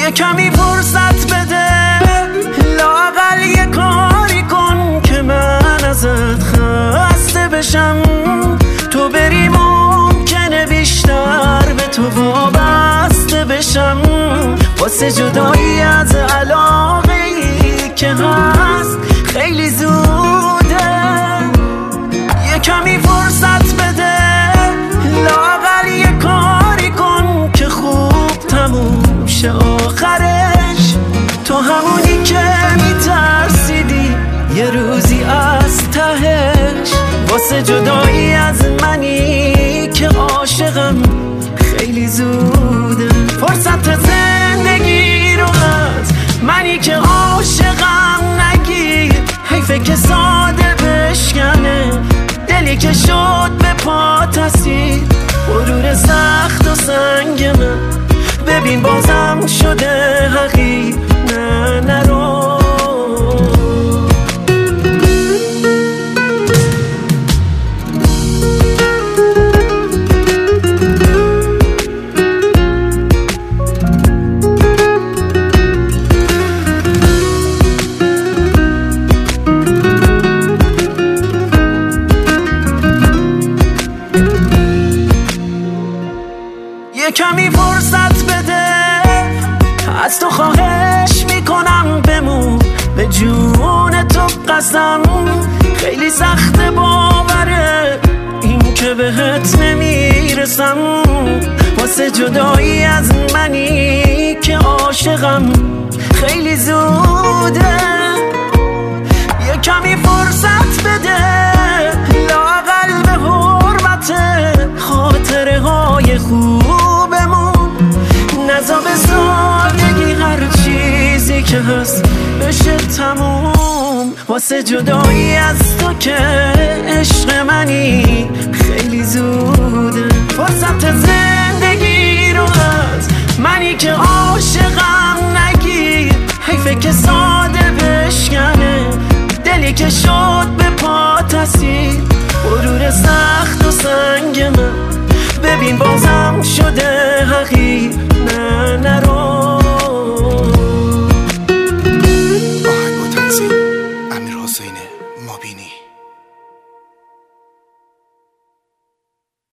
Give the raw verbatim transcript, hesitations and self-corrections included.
یه کمی فرصت بده، لااقل یه کاری کن که من ازت خسته بشم. تو بری ممکنه بیشتر به تو وابسته بشم، واسه جدایی از علاقه ای که هست خیلی زوده. یه کمی فرصت بده، لااقل یه کاری کن که خوب تموم شه آخرش. تو همونی که میترسیدی یه روزی از تهش، واسه جدایی از منی که عاشقم خیلی زوده. فرصت زندگی رو از منی که عاشقم نگیر، حیفه که ساده بشکنه دلی که شد به پا تسیر. غرور سخت و سنگ من ببین بازم شده حقیر. نه نرو کمی فرصت بده، از تو خواهش میکنم بمون به جون تو قسم. خیلی سخت باوره این که بهت نمیرسم، واسه جدایی از منی که عاشقم خیلی زوده. یه کمی فرصت بده، لااقل به حرمت خاطره های خوبمون نزا به سادگی هر چیزی که هست بشه تموم. واسه جدایی از تو که عشق منی خیلی زوده. فرصت زندگی رو از منی که عاشقم نگیر، حیفه که ساده بشکنه دلی که شد به پا تسیر. غرور سخت و سنگ من ببین بازم شده حقیر. نه نرو. آهنگ و تنظیم امیر حسین مابینی.